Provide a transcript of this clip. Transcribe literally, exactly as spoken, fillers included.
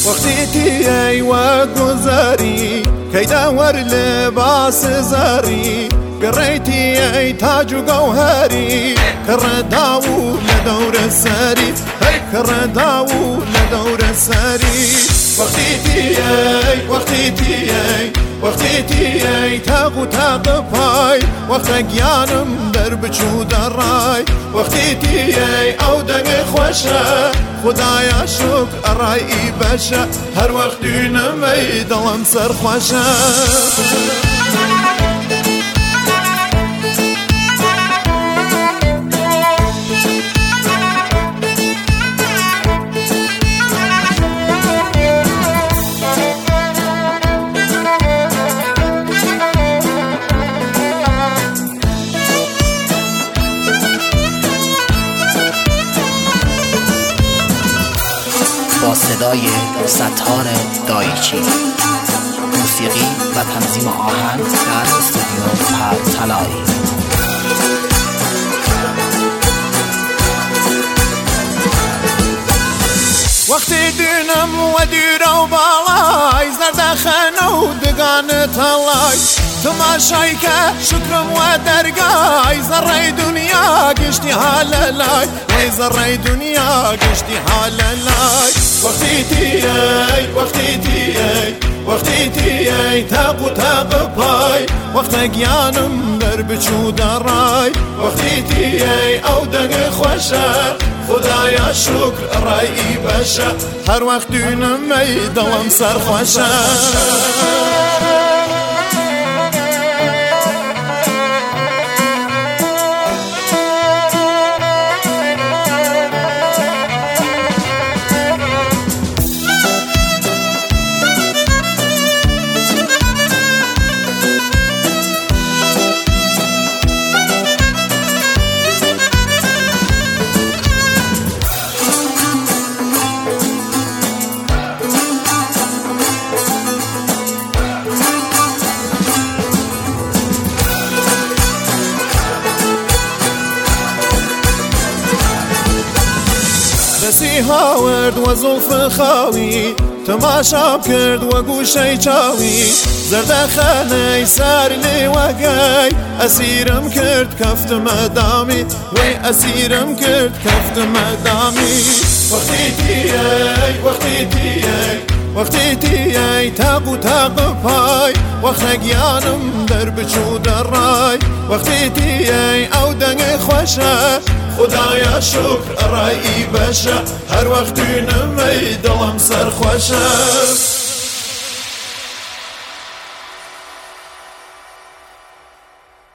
وقتی تیای و گذاری کی دور لباس زاری قريتي اي تاج وجوهري كرداو لدور الساري كرداو لدور الساري وقتي اي وقتي اي وقتي اي تاغو تاغفاي وقتك يانم درب شو دراي وقتي اي او دق خوشه خدايا شكر راي بشا هر وقت نمي دلم سر خوشه با صدای ستار دایچی، موسیقی و تنظیم آهنگ در استودیو پرطلایی. وقتی دینم و دیر و بالای زرد خانه و دگان تلای تماشای که شکرم و درگای زرای دنیا گشتی حالالای وی زرای دنیا گشتی حالالای وقتی تیای وقتی تیای وقتی تیای تاق و تاق پای وقت گیانم در بچو درای وقتی تیای او دگ خوشه خدایا شکر رای بشه هر وقت دونم می دلم سر خوشه دستی هاورد و زلف خاوی تماشا کرد و گوشی چاوی زرد خانه سار لی وگای اسیرم کرد کفت مدامی وی اسیرم کرد کفت مدامی وقتی تیای وقتی تیای وقتی تیای تاق و تاق پای وقت گیانم در بچو درای وقتی تیای او دنگ خوشه خدایا شکر رای بشه هر وقت نمی دلم سر خوشه